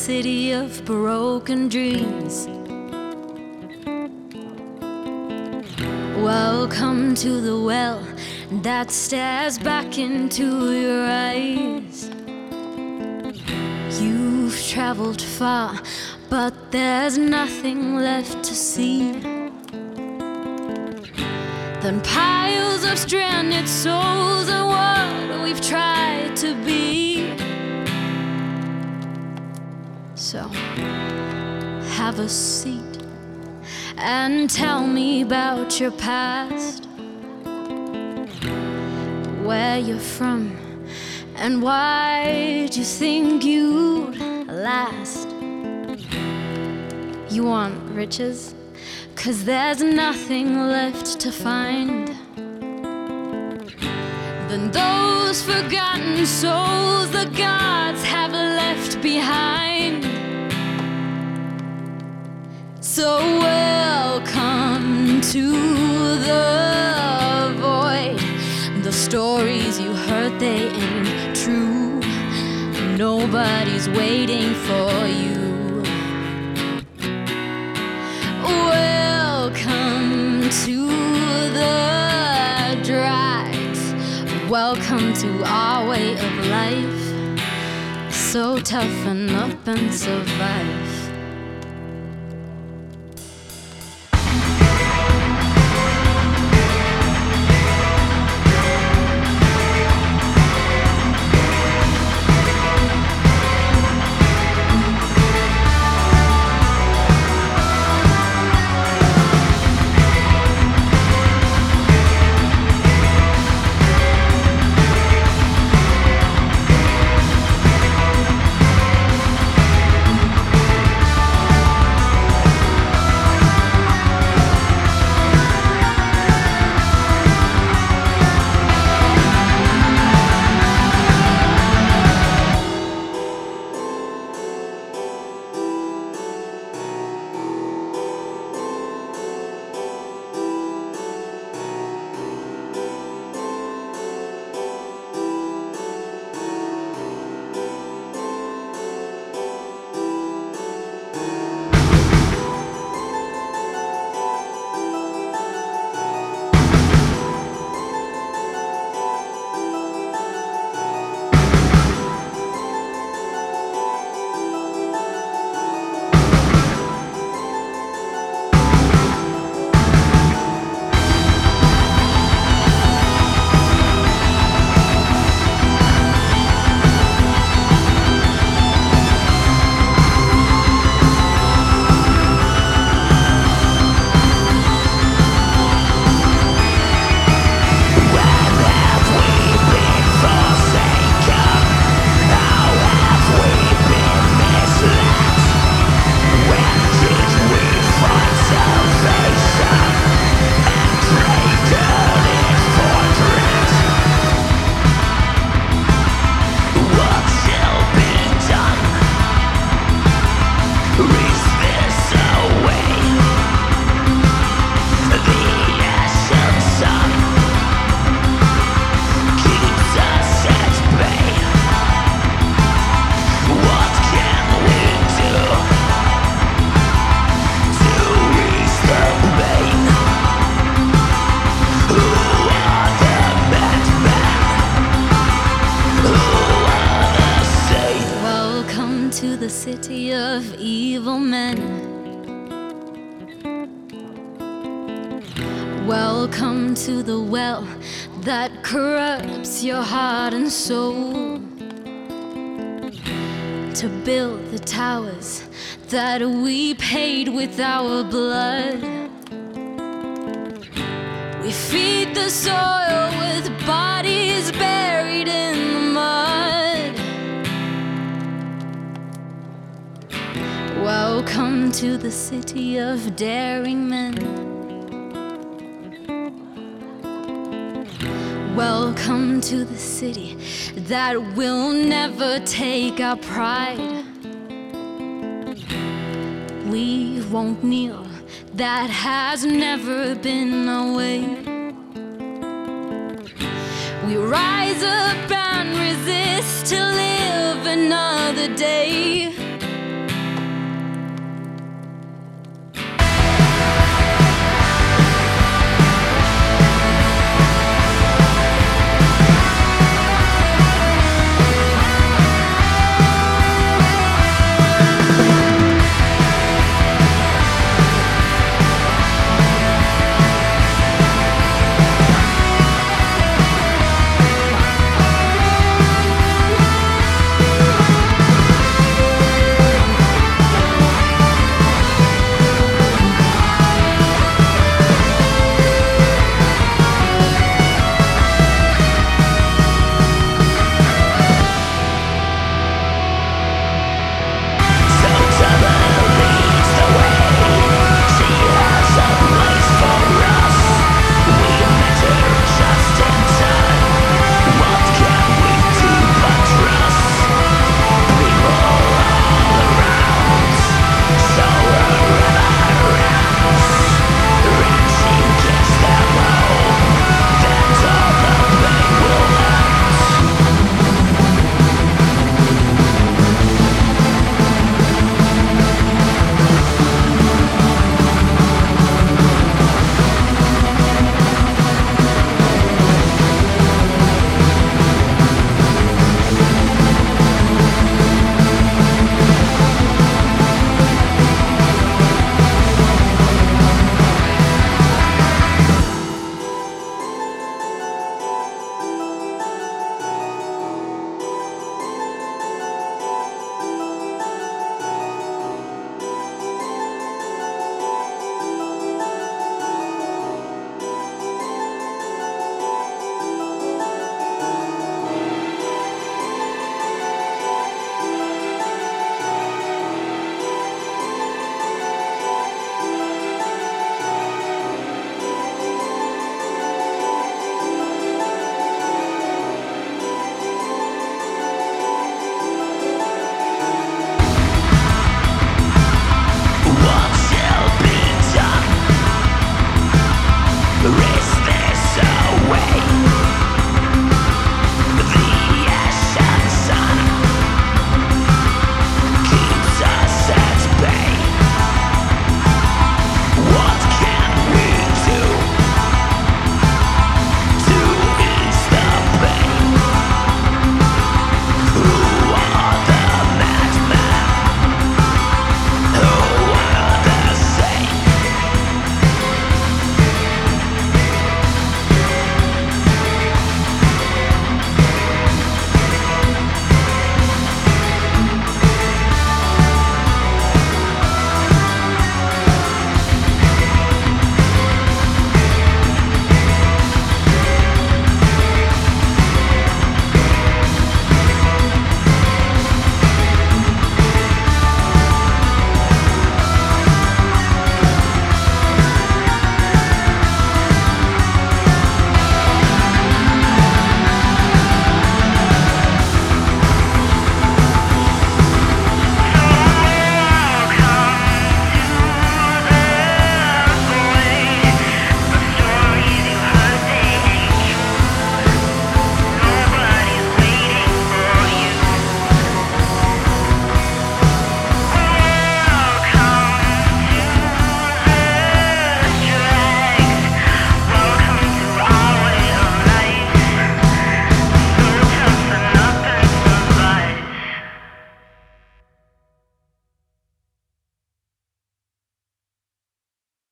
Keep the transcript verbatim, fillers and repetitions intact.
city of broken dreams. Welcome to the well that stares back into your eyes. You've traveled far, but there's nothing left to see than piles of stranded souls and what we've tried to be. So, have a seat and tell me about your past, where you're from, and why'd you think you'd last. You want riches? 'Cause there's nothing left to find. Then those forgotten souls the gods have left behind. So welcome to the void. The stories you heard, they ain't true. Nobody's waiting for you. Welcome to the drags. Welcome to our way of life. So toughen up and survive. To the city of evil men. Welcome to the well that corrupts your heart and soul. To build the towers that we paid with our blood. We feed the soil with bodies buried in the mud. Welcome to the city of daring men. Welcome to the city that will never take our pride. We won't kneel, that has never been our way. We rise up and resist to live another day.